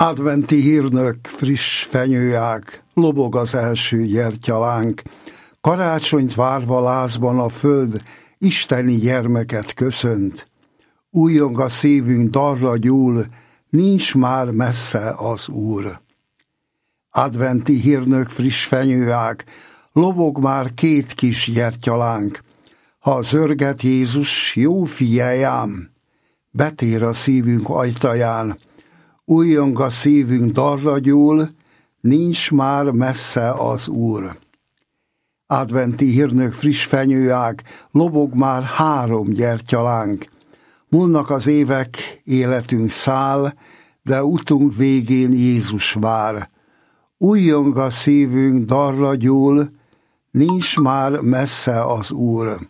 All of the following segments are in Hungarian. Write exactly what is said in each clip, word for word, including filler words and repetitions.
Adventi hírnök, friss fenyőág, lobog az első gyertyalánk. Karácsonyt várva lázban a föld isteni gyermeket köszönt. Újjong a szívünk, darra gyúl, nincs már messze az Úr. Adventi hírnök, friss fenyőág, lobog már két kis gyertyalánk. Ha zörget Jézus, jó figyelj ám, betér a szívünk ajtaján. Újjong a szívünk, darra gyúl, nincs már messze az Úr. Adventi hírnök, friss fenyőág, lobog már három gyertyalánk. Múlnak az évek, életünk száll, de utunk végén Jézus vár. Újjong a szívünk, darra gyúl, nincs már messze az Úr.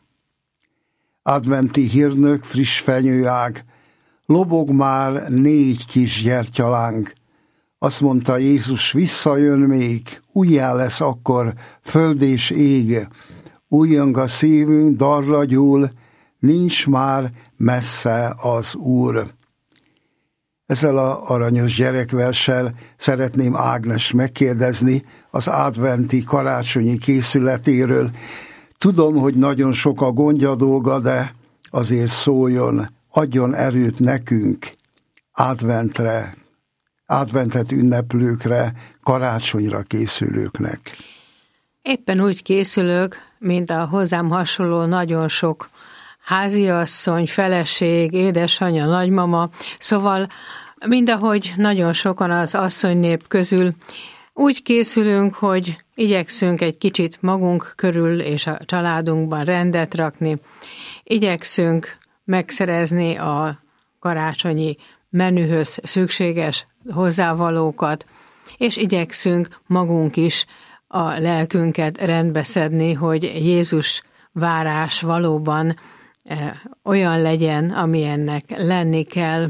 Adventi hírnök, friss fenyőág, lobog már négy kis gyertyalánk. Azt mondta Jézus, visszajön még, újjá lesz akkor föld és ég. Újjong a szívünk, darra gyúl, nincs már messze az Úr. Ezzel a aranyos gyerekverssel szeretném Ágnes megkérdezni az adventi karácsonyi készületéről. Tudom, hogy nagyon sok a gondja dolga, de azért szóljon, adjon erőt nekünk adventre, adventet ünneplőkre, karácsonyra készülőknek. Éppen úgy készülök, mint a hozzám hasonló nagyon sok háziasszony, feleség, édesanyja, nagymama, szóval mindahogy nagyon sokan az asszonynép közül úgy készülünk, hogy igyekszünk egy kicsit magunk körül és a családunkban rendet rakni, igyekszünk megszerezni a karácsonyi menühöz szükséges hozzávalókat, és igyekszünk magunk is a lelkünket rendbe szedni, hogy Jézus várás valóban olyan legyen, amilyennek lenni kell.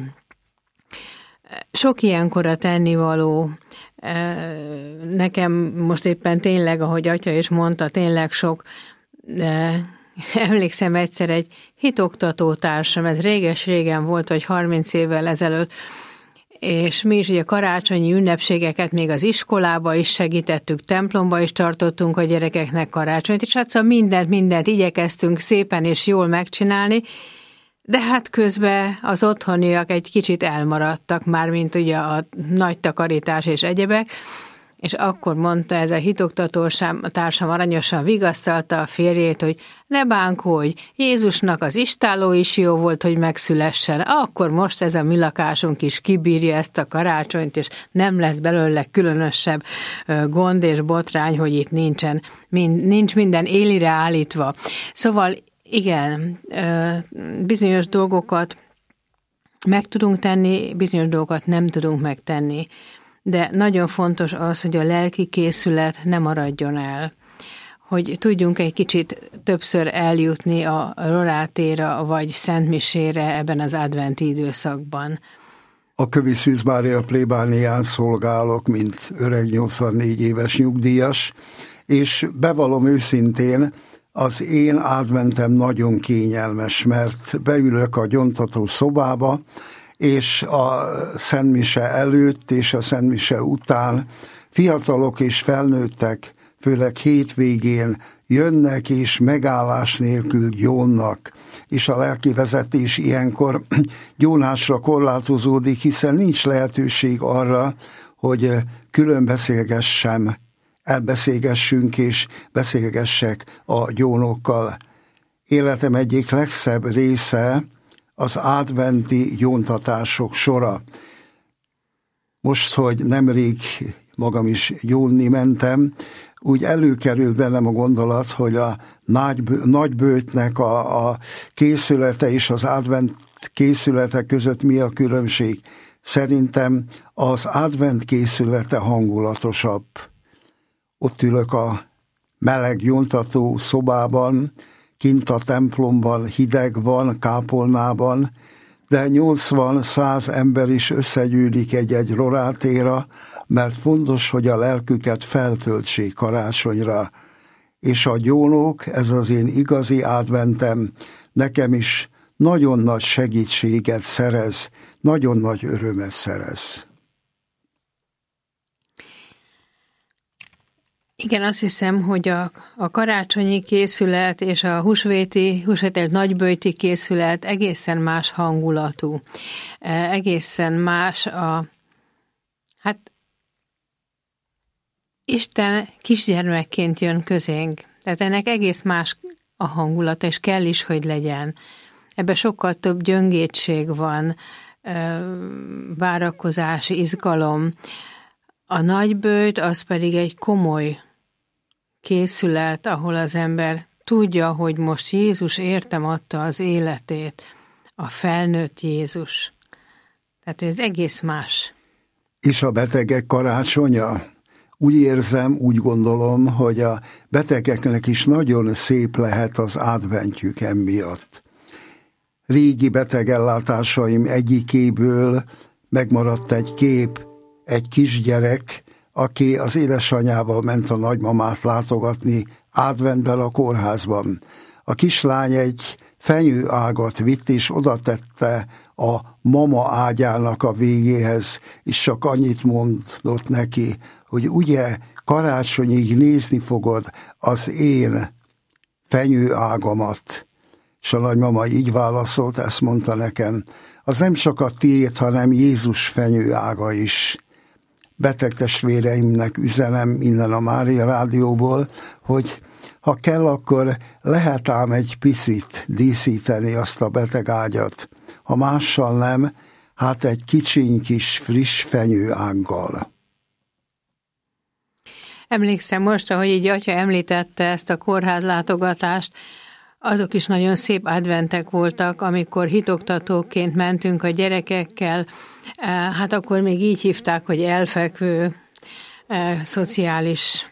Sok ilyenkor a tennivaló, nekem most éppen tényleg, ahogy atya is mondta, tényleg sok, de emlékszem egyszer egy hitoktató társam, ez réges-régen volt, vagy harminc évvel ezelőtt, és mi is ugye karácsonyi ünnepségeket még az iskolába is segítettük, templomba is tartottunk a gyerekeknek karácsonyt, és hát szóval mindent, mindent igyekeztünk szépen és jól megcsinálni, de hát közben az otthoniak egy kicsit elmaradtak már, mint ugye a nagy takarítás és egyebek, és akkor mondta ez a hitoktató társam aranyosan, vigasztalta a férjét, hogy ne bánkolj, Jézusnak az istálló is jó volt, hogy megszülessen, akkor most ez a mi lakásunk is kibírja ezt a karácsonyt, és nem lesz belőle különösebb gond és botrány, hogy itt nincsen, nincs minden élire állítva. Szóval igen, bizonyos dolgokat meg tudunk tenni, bizonyos dolgokat nem tudunk megtenni, de nagyon fontos az, hogy a lelki készület ne maradjon el, hogy tudjunk egy kicsit többször eljutni a rorátéra vagy szentmisére ebben az adventi időszakban. A Kövi Szűz Mária plébánián szolgálok, mint öreg nyolcvannégy éves nyugdíjas, és bevallom őszintén, az én adventem nagyon kényelmes, mert beülök a gyontató szobába, és a szentmise előtt és a szentmise után fiatalok és felnőttek, főleg hétvégén jönnek és megállás nélkül gyónnak, és a lelkivezetés ilyenkor gyónásra korlátozódik, hiszen nincs lehetőség arra, hogy külön beszélgessem, elbeszélgessünk és beszélgessek a gyónokkal. Életem egyik legszebb része az adventi gyóntatások sora. Most, hogy nemrég magam is gyónni mentem, úgy előkerült bennem a gondolat, hogy a nagybőjtnek a, a készülete és az advent készülete között mi a különbség. Szerintem az advent készülete hangulatosabb. Ott ülök a meleg gyóntató szobában, kint a templomban hideg van, kápolnában, de nyolcvan-száz ember is összegyűlik egy-egy rorátéra, mert fontos, hogy a lelküket feltöltsék karácsonyra. És a gyónók, ez az én igazi adventem, nekem is nagyon nagy segítséget szerez, nagyon nagy örömet szerez. Igen, azt hiszem, hogy a, a karácsonyi készület és a húsvéti, húsvételt nagyböjti készület egészen más hangulatú. Egészen más a, hát Isten kisgyermekként jön közénk. Tehát ennek egész más a hangulata, és kell is, hogy legyen. Ebben sokkal több gyöngétség van, várakozás, izgalom. A nagyböjt az pedig egy komoly készület, ahol az ember tudja, hogy most Jézus értem adta az életét, a felnőtt Jézus. Tehát ez egész más. És a betegek karácsonya? Úgy érzem, úgy gondolom, hogy a betegeknek is nagyon szép lehet az adventjük emiatt. Régi betegellátásaim egyikéből megmaradt egy kép, egy kisgyerek, aki az édesanyjával ment a nagymamát látogatni adventben a kórházban. A kislány egy fenyőágat vitt, és oda tette a mama ágyának a végéhez, és csak annyit mondott neki, hogy ugye karácsonyig nézni fogod az én fenyőágamat. És a nagymama így válaszolt, ezt mondta nekem, az nem csak a tiéd, hanem Jézus fenyőága is. Beteg testvéreimnek üzenem innen a Mária Rádióból, hogy ha kell, akkor lehet ám egy picit díszíteni azt a beteg ágyat. Ha mással nem, hát egy kicsiny kis friss fenyőággal. Emlékszem most, ahogy így atya említette ezt a kórházlátogatást, azok is nagyon szép adventek voltak, amikor hitoktatóként mentünk a gyerekekkel, hát akkor még így hívták, hogy elfekvő szociális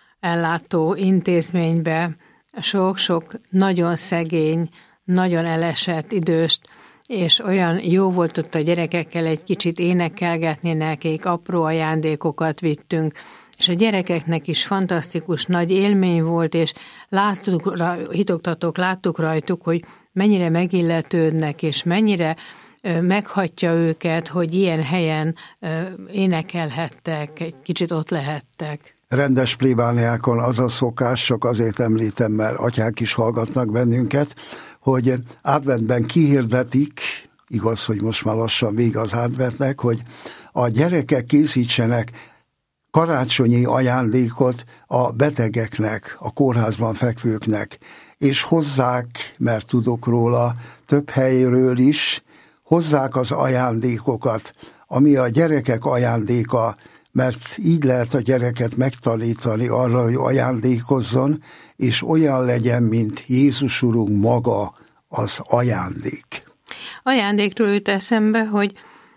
ellátó intézménybe, sok-sok nagyon szegény, nagyon elesett időst, és olyan jó volt ott a gyerekekkel egy kicsit énekelgetni nekik, apró ajándékokat vittünk, és a gyerekeknek is fantasztikus nagy élmény volt, és láttuk, hitoktatók láttuk rajtuk, hogy mennyire megilletődnek, és mennyire meghatja őket, hogy ilyen helyen énekelhettek, egy kicsit ott lehettek. Rendes plébániákon az a szokás, csak azért említem, mert atyák is hallgatnak bennünket, hogy adventben kihirdetik, igaz, hogy most már lassan vége az adventnek, hogy a gyerekek készítsenek karácsonyi ajándékot a betegeknek, a kórházban fekvőknek, és hozzák, mert tudok róla több helyről is, hozzák az ajándékokat, ami a gyerekek ajándéka, mert így lehet a gyereket megtanítani arra, hogy ajándékozzon, és olyan legyen, mint Jézus Urunk maga az ajándék. Ajándékról jut eszembe, hogy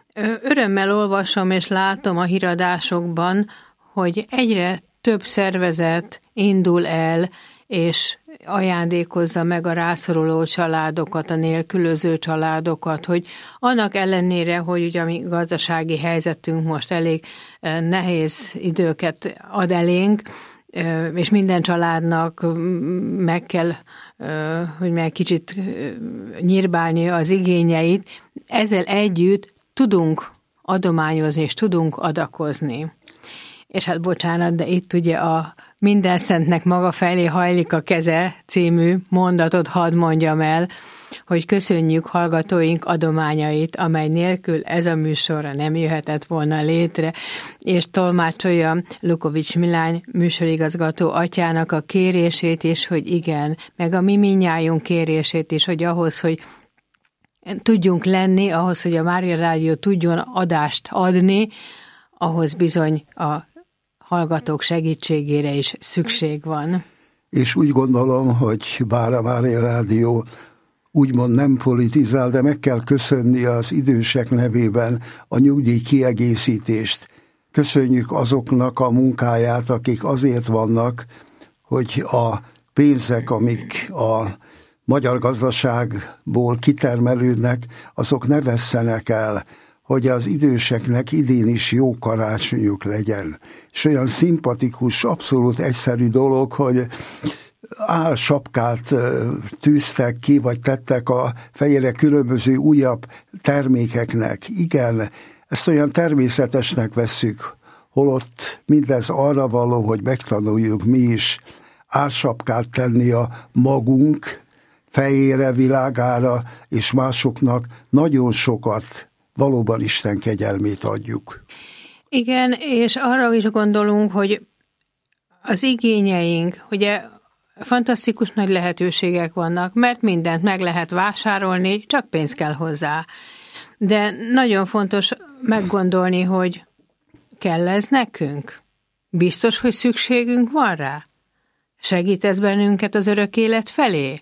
örömmel olvasom és látom a híradásokban, hogy egyre több szervezet indul el, és ajándékozza meg a rászoruló családokat, a nélkülöző családokat, hogy annak ellenére, hogy ugye a mi gazdasági helyzetünk most elég nehéz időket ad elénk, és minden családnak meg kell, hogy meg kicsit nyírbálni az igényeit, ezzel együtt tudunk adományozni, és tudunk adakozni. És hát bocsánat, de itt ugye a minden szentnek maga felé hajlik a keze című mondatot hadd mondjam el, hogy köszönjük hallgatóink adományait, amely nélkül ez a műsorra nem jöhetett volna létre, és tolmácsolja Lukovics Milány műsorigazgató atyának a kérését is, hogy igen, meg a mi mindnyájunk kérését is, hogy ahhoz, hogy tudjunk lenni, ahhoz, hogy a Mária Rádió tudjon adást adni, ahhoz bizony a hallgatók segítségére is szükség van. És úgy gondolom, hogy bár a Mária Rádió úgymond nem politizál, de meg kell köszönni az idősek nevében a nyugdíj kiegészítést. Köszönjük azoknak a munkáját, akik azért vannak, hogy a pénzek, amik a magyar gazdaságból kitermelődnek, azok ne vesszenek el, hogy az időseknek idén is jó karácsonyuk legyen. És olyan szimpatikus, abszolút egyszerű dolog, hogy álsapkát tűztek ki, vagy tettek a fejére különböző újabb termékeknek. Igen, ezt olyan természetesnek vesszük, holott mindez arra való, hogy megtanuljuk mi is ársapkát tenni a magunk fejére, világára, és másoknak nagyon sokat valóban Isten kegyelmét adjuk. Igen, és arra is gondolunk, hogy az igényeink, ugye fantasztikus nagy lehetőségek vannak, mert mindent meg lehet vásárolni, csak pénz kell hozzá. De nagyon fontos meggondolni, hogy kell ez nekünk? Biztos, hogy szükségünk van rá? Segít ez bennünket az örök élet felé?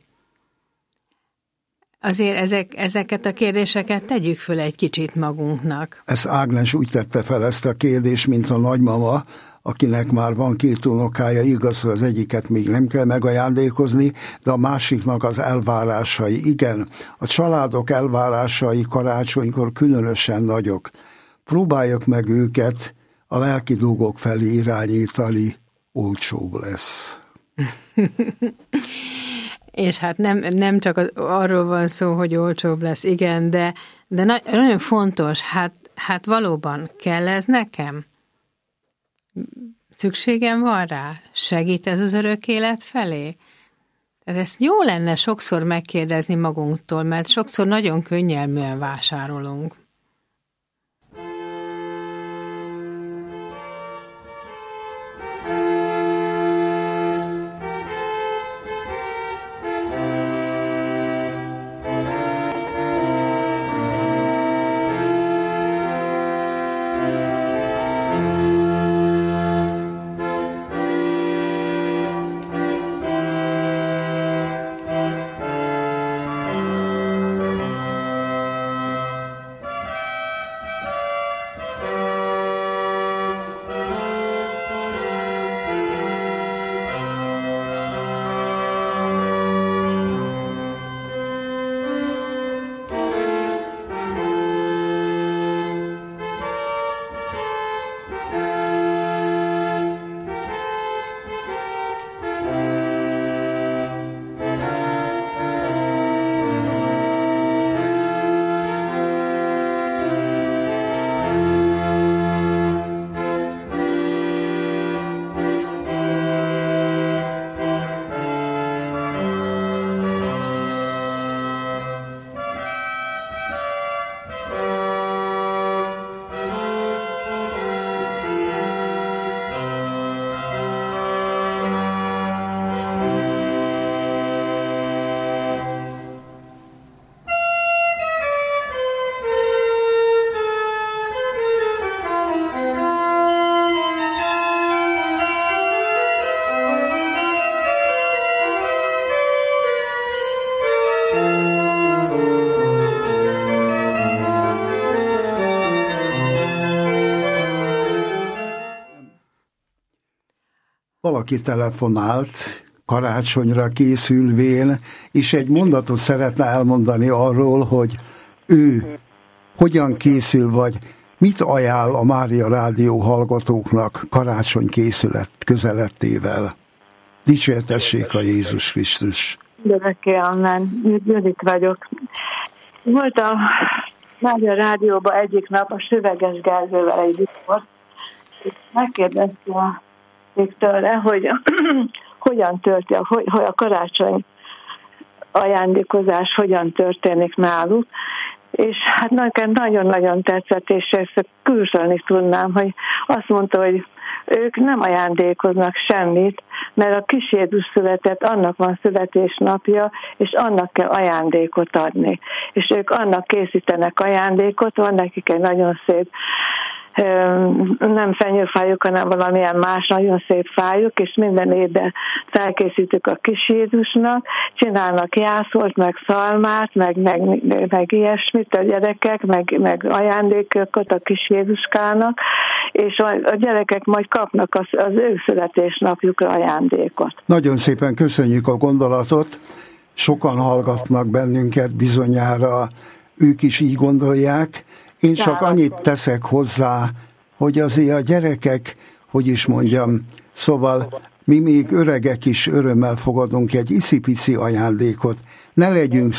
Azért ezek, ezeket a kérdéseket tegyük föl egy kicsit magunknak. Ez Ágnes úgy tette fel ezt a kérdést, mint a nagymama, akinek már van két unokája, igaz, hogy az egyiket még nem kell megajándékozni, de a másiknak az elvárásai. Igen, a családok elvárásai karácsonykor különösen nagyok. Próbáljuk meg őket a lelki dolgok felé irányítani, olcsóbb lesz. És hát nem, nem csak az, arról van szó, hogy olcsóbb lesz, igen, de, de na, nagyon fontos, hát, hát valóban kell ez nekem? Szükségem van rá? Segít ez az örök élet felé? Tehát ezt jó lenne sokszor megkérdezni magunktól, mert sokszor nagyon könnyelműen vásárolunk. Valaki telefonált karácsonyra készülvén, és egy mondatot szeretne elmondani arról, hogy ő hogyan készül, vagy mit ajánl a Mária Rádió hallgatóknak karácsony készület közelettével. Dicsértessék a Jézus Krisztus! Örökké amen. Judit vagyok. Volt a Mária Rádióban egyik nap a Süveges Gergővel egy viszont, és megkérdezte a tőle, hogy hogyan történik, hogy, hogy a karácsony ajándékozás hogyan történik náluk, és hát nekem nagyon-nagyon tetszett, és ezt külsölni tudnám, hogy azt mondta, hogy ők nem ajándékoznak semmit, mert a kis Jézus született, annak van születésnapja, és annak kell ajándékot adni. És ők annak készítenek ajándékot, van nekik egy nagyon szép nem fenyőfájuk, hanem valamilyen más nagyon szép fájuk, és minden évben felkészítük a kis Jézusnak, csinálnak jászolt, meg szalmát, meg, meg, meg ilyesmit a gyerekek, meg, meg ajándékokat a kis Jézuskának, és a, a gyerekek majd kapnak az, az ő születésnapjukra ajándékot. Nagyon szépen köszönjük a gondolatot, sokan hallgatnak bennünket, bizonyára ők is így gondolják. Én csak annyit teszek hozzá, hogy azért a gyerekek, hogy is mondjam, szóval mi még öregek is örömmel fogadunk egy icipici ajándékot. Ne legyünk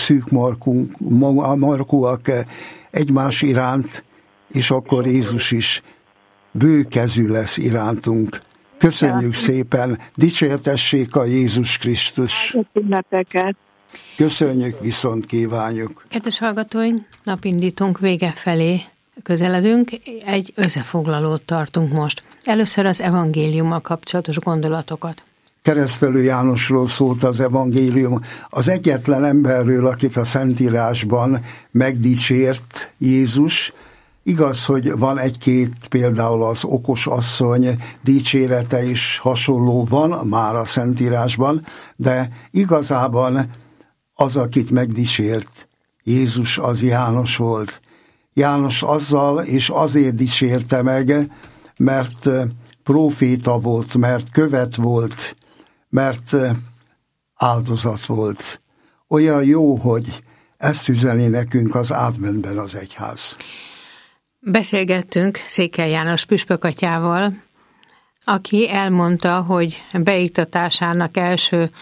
szűkmarkúak egymás iránt, és akkor Jézus is bőkezű lesz irántunk. Köszönjük szépen, dicsértessék a Jézus Krisztus! Ünnepeket! Köszönjük, viszont kívánjuk! Kedves hallgatóink, napindítunk vége felé közeledünk, egy összefoglalót tartunk most. Először az evangéliummal kapcsolatos gondolatokat. Keresztelő Jánosról szólt az evangélium, az egyetlen emberről, akit a Szentírásban megdicsért Jézus. Igaz, hogy van egy-két, például az okos asszony dicsérete is hasonló van már a Szentírásban, de igazában az, akit megdicsért Jézus, az János volt. János azzal és azért dicsérte meg, mert próféta volt, mert követ volt, mert áldozat volt. Olyan jó, hogy ezt üzeni nekünk az adventben az egyház. Beszélgettünk Székely János püspökatyával, aki elmondta, hogy beiktatásának első,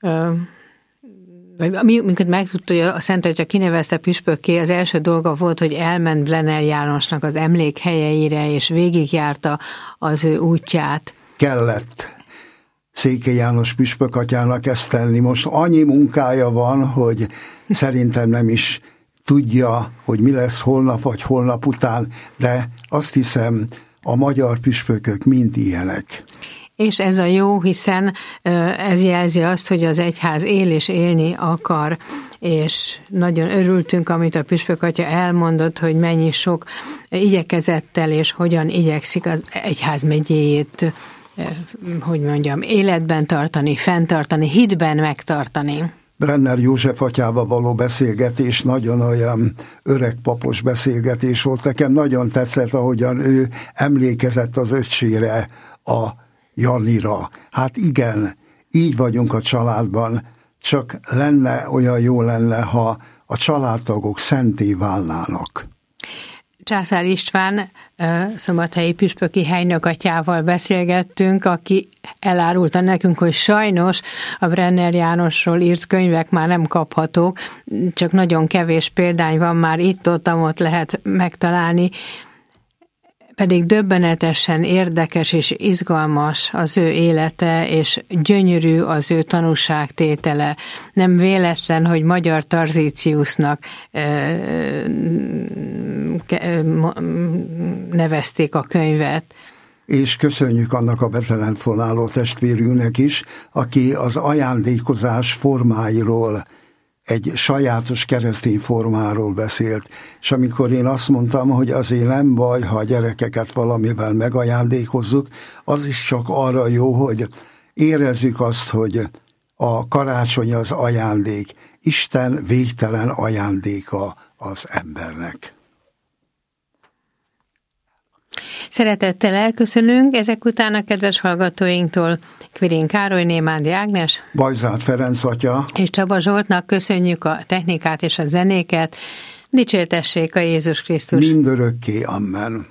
vagy amikor megtudta, hogy a Szent Atya kinevezte püspökké, az első dolga volt, hogy elment Blenner Jánosnak az emlékhelyeire, és végigjárta az ő útját. Kellett Székely János püspökatyának ezt tenni. Most annyi munkája van, hogy szerintem nem is tudja, hogy mi lesz holnap vagy holnap után, de azt hiszem, a magyar püspökök mind ilyenek. És ez a jó, hiszen ez jelzi azt, hogy az egyház él és élni akar, és nagyon örültünk, amit a püspökatya elmondott, hogy mennyi sok igyekezettel és hogyan igyekszik az egyház megyéjét, hogy mondjam, életben tartani, fenntartani, hitben megtartani. Brenner József atyával való beszélgetés nagyon olyan öreg papos beszélgetés volt. Nekem nagyon tetszett, ahogyan ő emlékezett az öccsére, a Janira. Hát igen, így vagyunk a családban, csak lenne, olyan jó lenne, ha a családtagok szenté válnának. Császár István szombathelyi püspöki helynök beszélgettünk, aki elárulta nekünk, hogy sajnos a Brenner Jánosról írt könyvek már nem kaphatók, csak nagyon kevés példány van, már itt-ott lehet megtalálni, pedig döbbenetesen érdekes és izgalmas az ő élete, és gyönyörű az ő tanúságtétele. Nem véletlen, hogy magyar Tarzíciusnak nevezték a könyvet. És köszönjük annak a betelefonáló testvérünknek is, aki az ajándékozás formáiról, egy sajátos keresztény formáról beszélt, és amikor én azt mondtam, hogy azért nem baj, ha a gyerekeket valamivel megajándékozzuk, az is csak arra jó, hogy érezzük azt, hogy a karácsony az ajándék, Isten végtelen ajándéka az embernek. Szeretettel elköszönünk ezek után a kedves hallgatóinktól. Kvirén Károly, Némándi Ágnes, Bajzát Ferenc atya és Csaba Zsoltnak köszönjük a technikát és a zenéket. Dicsértessék a Jézus Krisztus! Mindörökké, amen.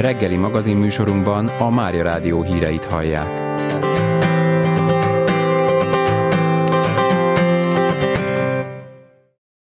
Reggeli magazinműsorunkban a Mária Rádió híreit hallják.